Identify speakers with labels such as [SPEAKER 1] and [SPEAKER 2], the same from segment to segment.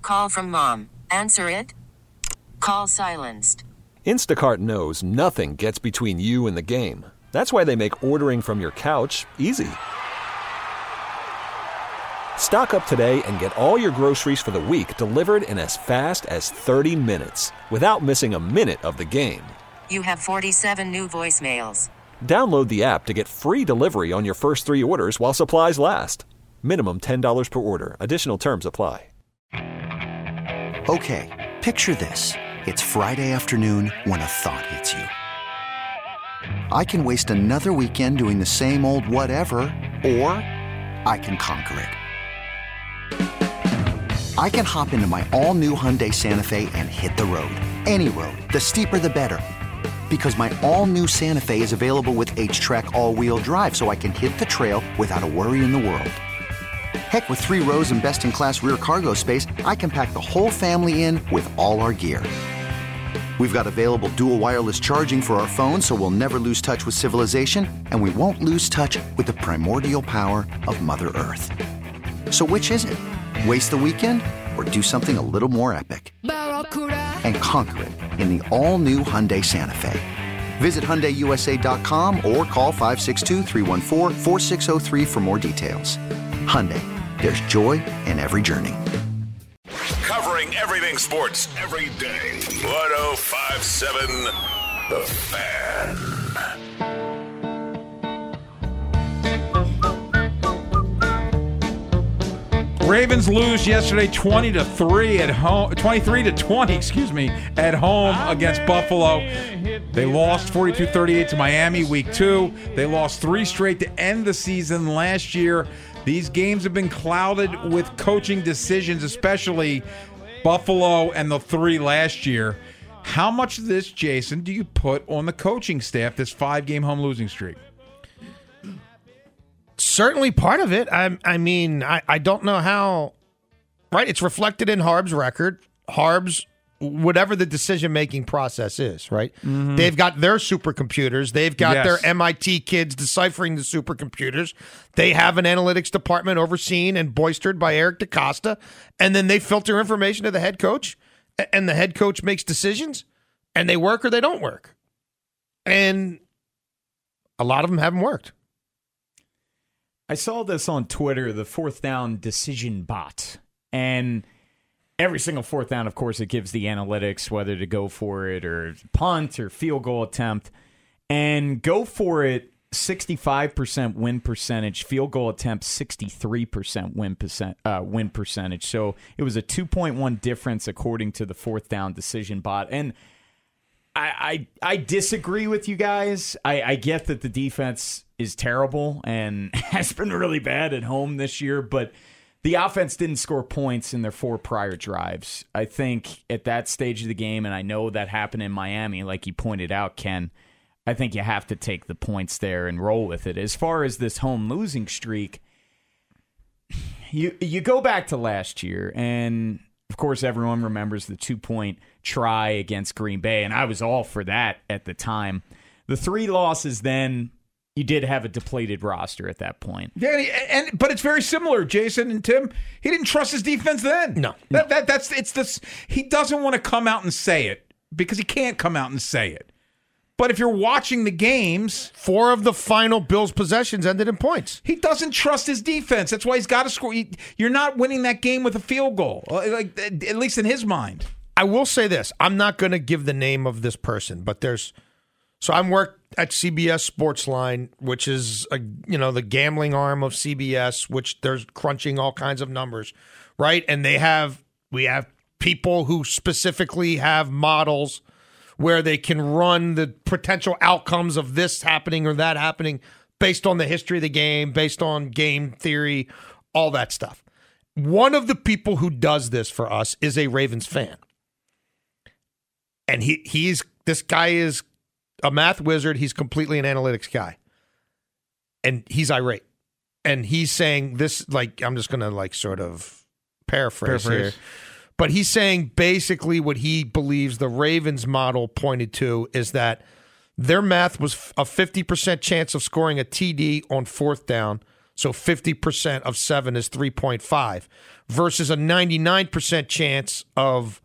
[SPEAKER 1] call from mom. Answer it. Call silenced.
[SPEAKER 2] Instacart knows nothing gets between you and the game. That's why they make ordering from your couch easy. Stock up today and get all your groceries for the week delivered in as fast as 30 minutes without missing a minute of the game.
[SPEAKER 1] You have 47 new voicemails.
[SPEAKER 2] Download the app to get free delivery on your first 3 orders while supplies last. Minimum $10 per order. Additional terms apply.
[SPEAKER 3] Okay, picture this. It's Friday afternoon when a thought hits you. I can waste another weekend doing the same old whatever, or I can conquer it. I can hop into my all-new Hyundai Santa Fe and hit the road. Any road. The steeper, the better. Because my all-new Santa Fe is available with H-Track all-wheel drive, so I can hit the trail without a worry in the world. Heck, with 3 rows and best-in-class rear cargo space, I can pack the whole family in with all our gear. We've got available dual wireless charging for our phones, so we'll never lose touch with civilization, and we won't lose touch with the primordial power of Mother Earth. So which is it? Waste the weekend or do something a little more epic? And conquer it in the all-new Hyundai Santa Fe. Visit HyundaiUSA.com or call 562-314-4603 for more details. Hyundai, there's joy in every journey.
[SPEAKER 4] Covering everything sports every day. 105.7 The Fan.
[SPEAKER 5] Ravens lose yesterday 20-3 at home, 23-20, at home against Buffalo. They lost 42-38 to Miami week 2. They lost 3 straight to end the season last year. These games have been clouded with coaching decisions, especially Buffalo and the 3 last year. How much of this, Jason, do you put on the coaching staff, this 5-game home losing streak?
[SPEAKER 6] Certainly part of it. I mean, I don't know how, right? It's reflected in Harb's record. Harb's, whatever the decision-making process is, right? Mm-hmm. They've got their supercomputers. They've got their MIT kids deciphering the supercomputers. They have an analytics department overseen and boistered by Eric DaCosta. And then they filter information to the head coach, and the head coach makes decisions, and they work or they don't work. And a lot of them haven't worked.
[SPEAKER 7] I saw this on Twitter, the 4th down decision bot. And every single 4th down, of course, it gives the analytics whether to go for it or punt or field goal attempt. And go for it, 65% win percentage. Field goal attempt, 63% win percentage. So it was a 2.1 difference according to the 4th down decision bot. And I disagree with you guys. I get that the defense is terrible and has been really bad at home this year, but the offense didn't score points in their 4 prior drives. I think at that stage of the game, and I know that happened in Miami, like you pointed out, Ken, I think you have to take the points there and roll with it. As far as this home losing streak, you go back to last year, and of course everyone remembers the 2-point try against Green Bay, and I was all for that at the time. The 3 losses then, you did have a depleted roster at that point.
[SPEAKER 5] Yeah, but it's very similar, Jason and Tim. He didn't trust his defense then.
[SPEAKER 6] No.
[SPEAKER 5] It's this. He doesn't want to come out and say it because he can't come out and say it. But if you're watching the games,
[SPEAKER 6] 4 of the final Bills possessions ended in points.
[SPEAKER 5] He doesn't trust his defense. That's why he's got to score. You're not winning that game with a field goal, like at least in his mind.
[SPEAKER 6] I will say this. I'm not going to give the name of this person, but there's. So I'm worked at CBS Sportsline, which is the gambling arm of CBS, which they're crunching all kinds of numbers, right? And we have people who specifically have models where they can run the potential outcomes of this happening or that happening based on the history of the game, based on game theory, all that stuff. One of the people who does this for us is a Ravens fan. And this guy is a math wizard. He's completely an analytics guy. And he's irate. And he's saying this, I'm just going to sort of paraphrase here. But he's saying basically what he believes the Ravens model pointed to is that their math was a 50% chance of scoring a TD on 4th down. So 50% of 7 is 3.5 versus a 99% chance of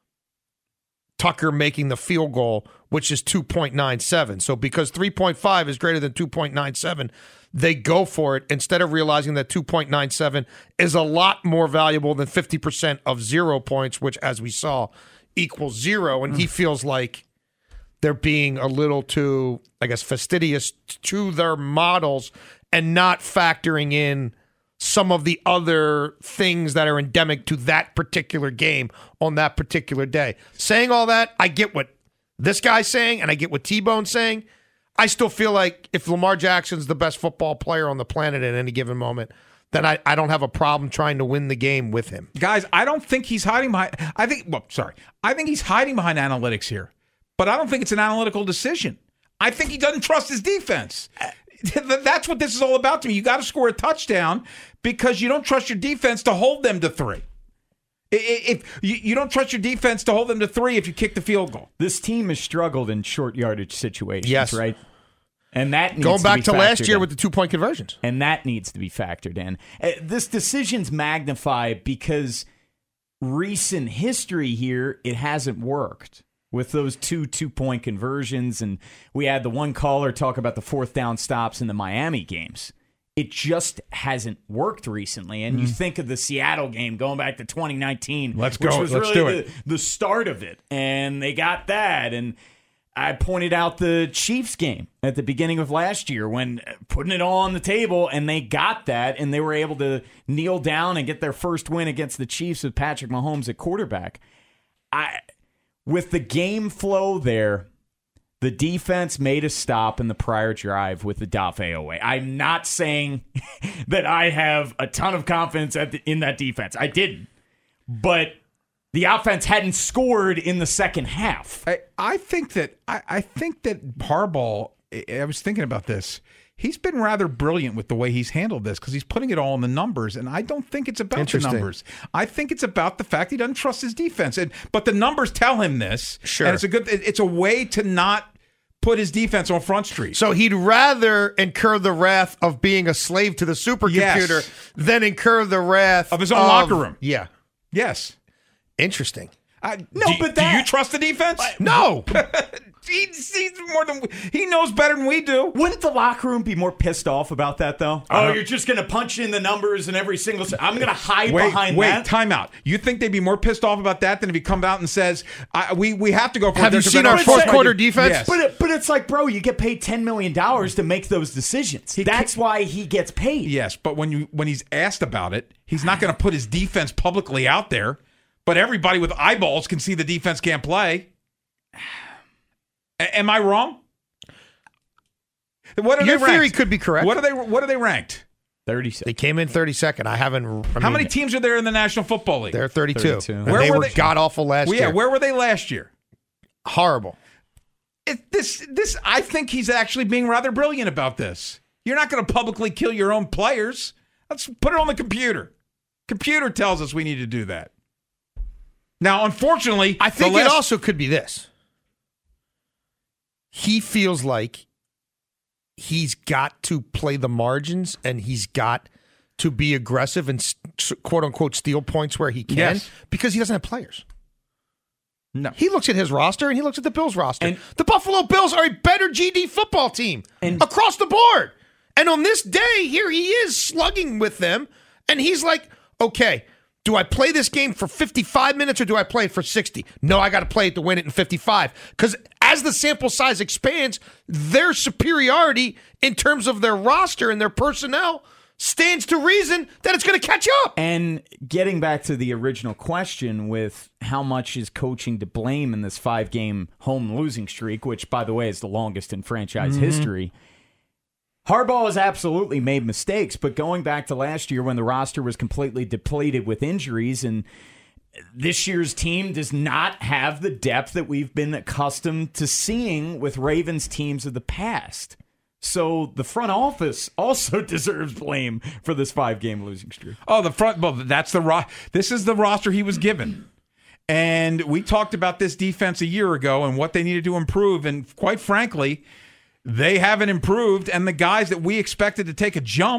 [SPEAKER 6] Tucker making the field goal, which is 2.97. So because 3.5 is greater than 2.97, they go for it instead of realizing that 2.97 is a lot more valuable than 50% of 0 points, which, as we saw, equals 0. And he feels like they're being a little too, I guess, fastidious to their models and not factoring in some of the other things that are endemic to that particular game on that particular day. Saying all that, I get what this guy's saying, and I get what T-Bone's saying. I still feel like if Lamar Jackson's the best football player on the planet at any given moment, then I don't have a problem trying to win the game with him.
[SPEAKER 5] Guys, I don't think he's hiding behind... I think he's hiding behind analytics here, but I don't think it's an analytical decision. I think he doesn't trust his defense. That's what this is all about to me. You got to score a touchdown because you don't trust your defense to hold them to 3. If you don't trust your defense to hold them to 3 if you kick the field goal.
[SPEAKER 7] This team has struggled in short yardage situations,
[SPEAKER 6] yes,
[SPEAKER 7] right? And that needs
[SPEAKER 6] going
[SPEAKER 7] to
[SPEAKER 6] back
[SPEAKER 7] be
[SPEAKER 6] to last year
[SPEAKER 7] in.
[SPEAKER 6] with the 2-point conversions.
[SPEAKER 7] And that needs to be factored in. This decision's magnified because recent history here, it hasn't worked with those 2-point conversions. And we had the one caller talk about the 4th down stops in the Miami games. It just hasn't worked recently. And you think of the Seattle game going back to 2019.
[SPEAKER 5] Let's
[SPEAKER 7] which
[SPEAKER 5] go.
[SPEAKER 7] was
[SPEAKER 5] Let's
[SPEAKER 7] really
[SPEAKER 5] do it.
[SPEAKER 7] The start of it. And they got that. And I pointed out the Chiefs game at the beginning of last year when putting it all on the table, and they got that, and they were able to kneel down and get their first win against the Chiefs with Patrick Mahomes at quarterback. With the game flow there, the defense made a stop in the prior drive with the Dafe. I'm not saying that I have a ton of confidence in that defense. I didn't. But the offense hadn't scored in the second half.
[SPEAKER 5] I think that Harbaugh, I was thinking about this. He's been rather brilliant with the way he's handled this because he's putting it all in the numbers, and I don't think it's about the numbers. I think it's about the fact he doesn't trust his defense. But the numbers tell him this.
[SPEAKER 6] Sure.
[SPEAKER 5] And it's a way to not put his defense on Front Street.
[SPEAKER 6] So he'd rather incur the wrath of being a slave to the supercomputer than incur the wrath
[SPEAKER 5] of his own locker room.
[SPEAKER 6] Yeah.
[SPEAKER 5] Yes.
[SPEAKER 6] Interesting.
[SPEAKER 5] Do you trust the defense?
[SPEAKER 6] No.
[SPEAKER 5] He knows better than we do.
[SPEAKER 7] Wouldn't the locker room be more pissed off about that, though? You're just going to punch in the numbers in every single... I'm going to hide behind that.
[SPEAKER 5] Wait, time out. You think they'd be more pissed off about that than if he comes out and says, we have to go for it?
[SPEAKER 6] Have you seen our fourth quarter defense?
[SPEAKER 5] Yes.
[SPEAKER 7] But it's like, bro, you get paid $10 million to make those decisions. That's why he gets paid.
[SPEAKER 5] Yes, but when he's asked about it, he's not going to put his defense publicly out there. But everybody with eyeballs can see the defense can't play. Am I wrong?
[SPEAKER 6] Your theory could be correct.
[SPEAKER 5] What are they ranked?
[SPEAKER 7] 32.
[SPEAKER 6] They came in 32nd. How
[SPEAKER 5] many teams are there in the National Football League?
[SPEAKER 6] They're 32.
[SPEAKER 7] And
[SPEAKER 6] they were god awful last year.
[SPEAKER 5] Yeah, where were they last year?
[SPEAKER 6] Horrible.
[SPEAKER 5] This I think he's actually being rather brilliant about this. You're not going to publicly kill your own players. Let's put it on the computer. Computer tells us we need to do that. Now, unfortunately,
[SPEAKER 6] I think it also could be this. He feels like he's got to play the margins and he's got to be aggressive and quote-unquote steal points where he can because he doesn't have players.
[SPEAKER 5] No.
[SPEAKER 6] He looks at his roster and he looks at the Bills roster. And the Buffalo Bills are a better GD football team across the board. And on this day, here he is slugging with them, and he's like, okay, do I play this game for 55 minutes or do I play it for 60? No, I got to play it to win it in 55. Because as the sample size expands, their superiority in terms of their roster and their personnel stands to reason that it's going to catch up.
[SPEAKER 7] And getting back to the original question with how much is coaching to blame in this 5-game home losing streak, which, by the way, is the longest in franchise history, Harbaugh has absolutely made mistakes, but going back to last year when the roster was completely depleted with injuries, and this year's team does not have the depth that we've been accustomed to seeing with Ravens teams of the past. So the front office also deserves blame for this 5-game losing streak.
[SPEAKER 5] This is the roster he was given. And we talked about this defense a year ago and what they needed to improve, and quite frankly, they haven't improved, and the guys that we expected to take a jump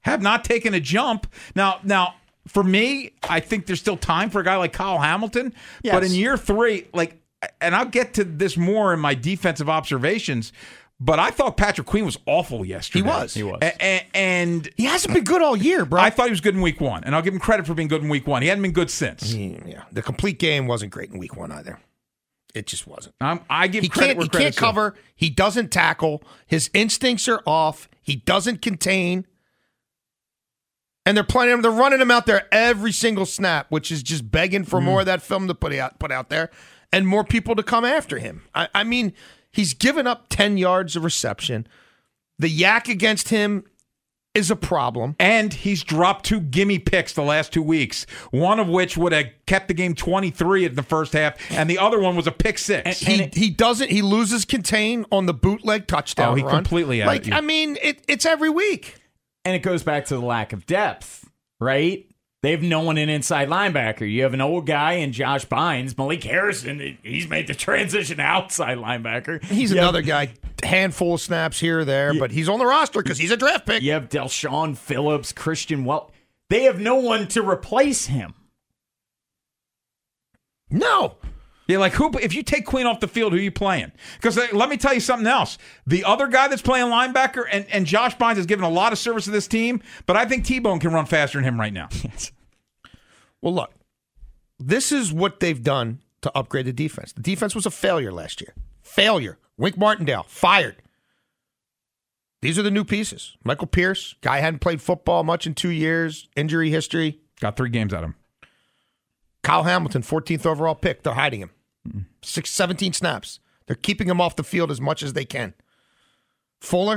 [SPEAKER 5] have not taken a jump. Now, for me, I think there's still time for a guy like Kyle Hamilton.
[SPEAKER 7] Yes.
[SPEAKER 5] But in year 3, and I'll get to this more in my defensive observations, but I thought Patrick Queen was awful yesterday.
[SPEAKER 6] He was.
[SPEAKER 5] And
[SPEAKER 6] he hasn't been good all year, bro.
[SPEAKER 5] I thought he was good in week 1, and I'll give him credit for being good in week 1. He hadn't been good since.
[SPEAKER 6] Yeah, the complete game wasn't great in week 1 either. It just wasn't.
[SPEAKER 5] I give credit where
[SPEAKER 6] He
[SPEAKER 5] credit's
[SPEAKER 6] can't cover. He doesn't tackle. His instincts are off. He doesn't contain. And they're playing him. They're running him out there every single snap, which is just begging for more of that film to put out there and more people to come after him. I mean, he's given up 10 yards of reception. The yak against him is a problem.
[SPEAKER 5] And he's dropped 2 gimme picks the last 2 weeks, one of which would have kept the game 23 in the first half, and the other one was a pick 6.
[SPEAKER 6] He loses contain on the bootleg touchdown
[SPEAKER 5] he
[SPEAKER 6] run.
[SPEAKER 5] Completely out.
[SPEAKER 6] I mean, it's every week.
[SPEAKER 7] And it goes back to the lack of depth, right? They have no one in inside linebacker. You have an old guy in Josh Bynes. Malik Harrison, he's made the transition to outside linebacker.
[SPEAKER 6] He's another guy, handful of snaps here or there, but he's on the roster because he's a draft pick.
[SPEAKER 7] You have Delshon Phillips, Christian Welch. They have no one to replace him.
[SPEAKER 6] No.
[SPEAKER 5] Yeah, if you take Queen off the field, who are you playing? Because let me tell you something else. The other guy that's playing linebacker, and Josh Bynes has given a lot of service to this team, but I think T-Bone can run faster than him right now.
[SPEAKER 7] Yes.
[SPEAKER 6] Well, look, this is what they've done to upgrade the defense. The defense was a failure last year. Failure. Wink Martindale, fired. These are the new pieces. Michael Pierce, guy hadn't played football much in 2 years, injury history.
[SPEAKER 5] Got 3 games out of him.
[SPEAKER 6] Kyle Hamilton, 14th overall pick. They're hiding him. 17 snaps. They're keeping him off the field as much as they can. Fuller,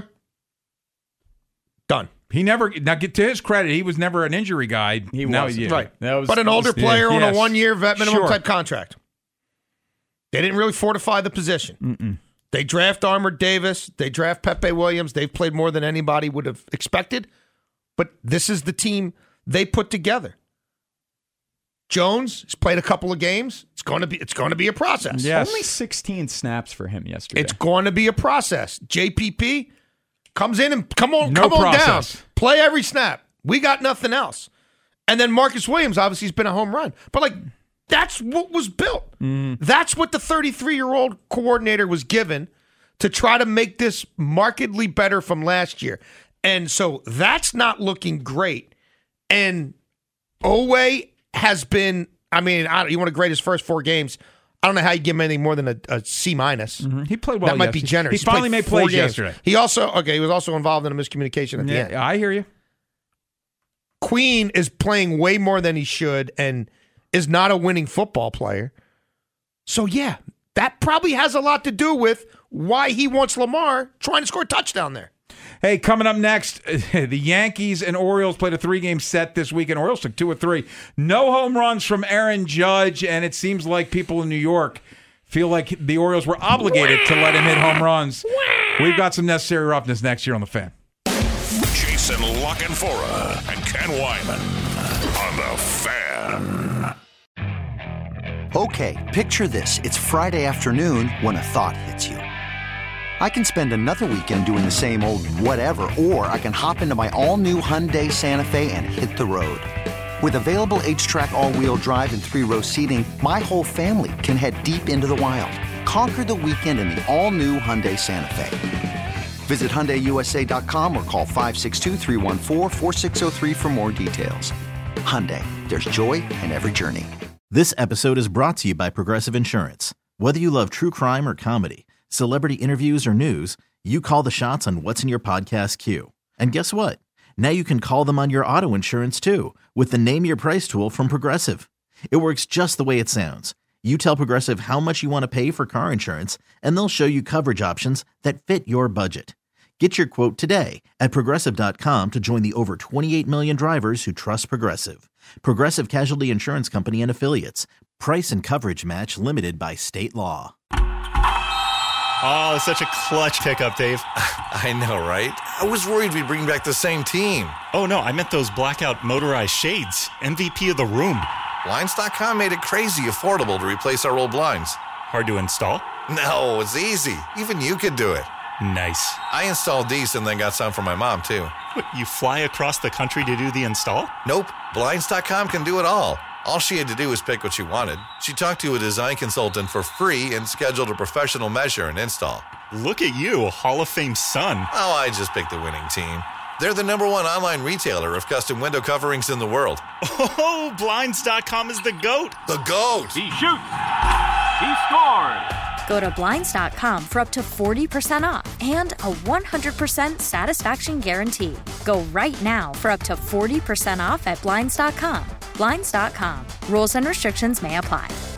[SPEAKER 6] done.
[SPEAKER 5] Now, get to his credit, he was never an injury guy.
[SPEAKER 7] He was.
[SPEAKER 6] Right. But an older player on a 1-year vet minimum type contract. They didn't really fortify the position. They draft Armour Davis. They draft Pepe Williams. They've played more than anybody would have expected. But this is the team they put together. Jones has played a couple of games. It's going to be a process.
[SPEAKER 5] Yes.
[SPEAKER 7] Only 16 snaps for him yesterday.
[SPEAKER 6] It's going to be a process. JPP comes in and come on down. Play every snap. We got nothing else. And then Marcus Williams obviously has been a home run. But that's what was built. That's what the 33-year-old coordinator was given to try to make this markedly better from last year. And so that's not looking great. And Owe has been, you want to grade his first 4 games. I don't know how you give him anything more than a C-.
[SPEAKER 5] He played well.
[SPEAKER 6] That might be generous.
[SPEAKER 5] He finally made plays yesterday.
[SPEAKER 6] He was also involved in a miscommunication at the end.
[SPEAKER 5] I hear you.
[SPEAKER 6] Queen is playing way more than he should and is not a winning football player. So, yeah, that probably has a lot to do with why he wants Lamar trying to score a touchdown there.
[SPEAKER 5] Hey, coming up next, the Yankees and Orioles played a 3-game set this week, and Orioles took 2 of 3. No home runs from Aaron Judge, and it seems like people in New York feel like the Orioles were obligated to let him hit home runs. We've got some necessary roughness next year on The Fan.
[SPEAKER 4] Jason Lockenfora and Ken Wyman on The Fan.
[SPEAKER 3] Okay, picture this. It's Friday afternoon when a thought hits you. I can spend another weekend doing the same old whatever, or I can hop into my all-new Hyundai Santa Fe and hit the road. With available H-Track all-wheel drive and 3-row seating, my whole family can head deep into the wild. Conquer the weekend in the all-new Hyundai Santa Fe. Visit HyundaiUSA.com or call 562-314-4603 for more details. Hyundai, there's joy in every journey.
[SPEAKER 8] This episode is brought to you by Progressive Insurance. Whether you love true crime or comedy, celebrity interviews or news, you call the shots on what's in your podcast queue. And guess what? Now you can call them on your auto insurance too with the Name Your Price tool from Progressive. It works just the way it sounds. You tell Progressive how much you want to pay for car insurance, and they'll show you coverage options that fit your budget. Get your quote today at Progressive.com to join the over 28 million drivers who trust Progressive. Progressive Casualty Insurance Company and Affiliates. Price and coverage match limited by state law.
[SPEAKER 9] Oh, it's such a clutch pickup, Dave.
[SPEAKER 10] I know, right? I was worried we'd bring back the same team.
[SPEAKER 9] Oh, no, I meant those blackout motorized shades. MVP of the room.
[SPEAKER 10] Blinds.com made it crazy affordable to replace our old blinds.
[SPEAKER 9] Hard to install?
[SPEAKER 10] No, it's easy. Even you could do it.
[SPEAKER 9] Nice.
[SPEAKER 10] I installed these and then got some for my mom, too.
[SPEAKER 9] What, you fly across the country to do the install?
[SPEAKER 10] Nope. Blinds.com can do it all. All she had to do was pick what she wanted. She talked to a design consultant for free and scheduled a professional measure and install.
[SPEAKER 9] Look at you, Hall of Fame son.
[SPEAKER 10] Oh, I just picked the winning team. They're the #1 online retailer of custom window coverings in the world.
[SPEAKER 9] Oh, Blinds.com is the GOAT.
[SPEAKER 10] The GOAT!
[SPEAKER 11] He shoots. He scored.
[SPEAKER 12] Go to Blinds.com for up to 40% off and a 100% satisfaction guarantee. Go right now for up to 40% off at Blinds.com. Blinds.com. Rules and restrictions may apply.